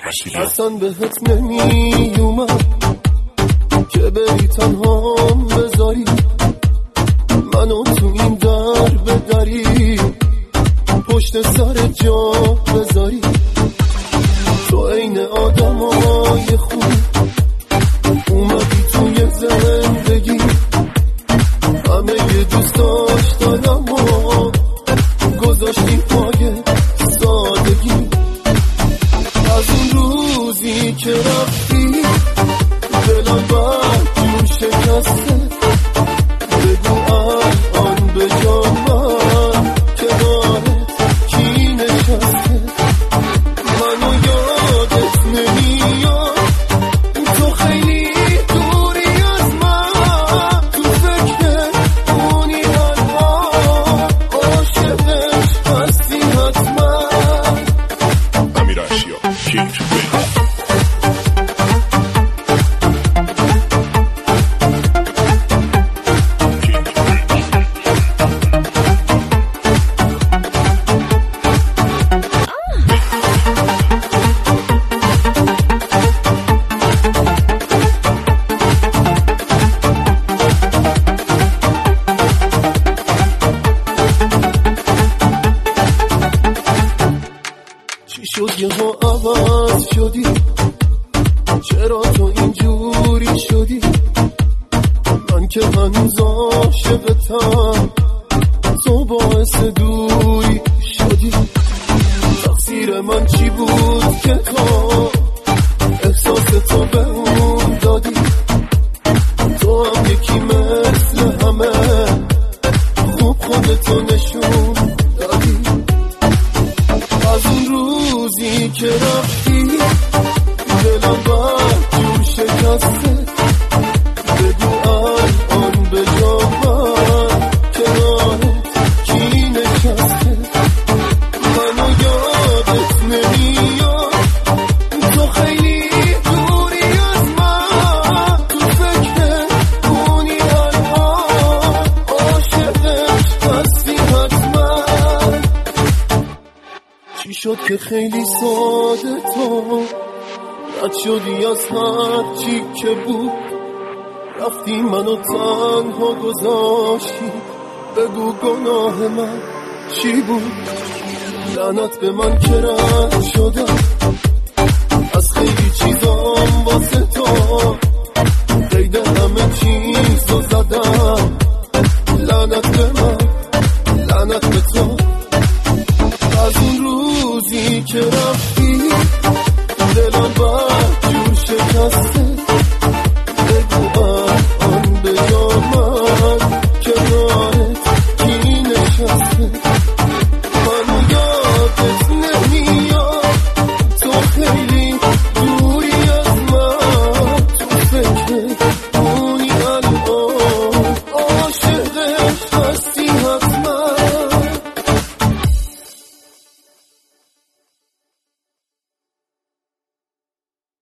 اصلا بهت نمیومد که بری تنهام بذاری منو تو این در بدری پشت سر جا بذاری تو عین آدمای خوب اومدی توی زندگی همه یه دوست داشتنم و گذاشتی پای سادگی از اون روزی که رفتی دلم برجون شکسته بگو الان به جان من کنارت کی نشسته منو یادت نمیاد تو خیلی دوری از من تو فکر اونی الان عاشقش هستی حتما امیر اشیا کیک چی شد یه ها عوض شدی چرا تو اینجوری شدی من که هنوز عاشقتم تو باعث دوری شدی تقصیر من چی بود که تو احساس تو به اون دادی تو هم یکی مثل همه خوب خودتو نشون دادی از اون روزی که رفتی دلم برجون شکسته بگو الان به جا من کنارت کی نشسته منو یادت نمیاد تو خیلی دوری از من تو فکر اونی الان عاشقش هستی حتما چی شد که خیلی ساده تو رد شدی از هر چی که بود رفتی منو تنها گذاشتی بگو گناه من چی بود لعنت به من که رد شدم از خیلی چیزام واسه تو قید همه چیز رو زدم لعنت به من لعنت به تو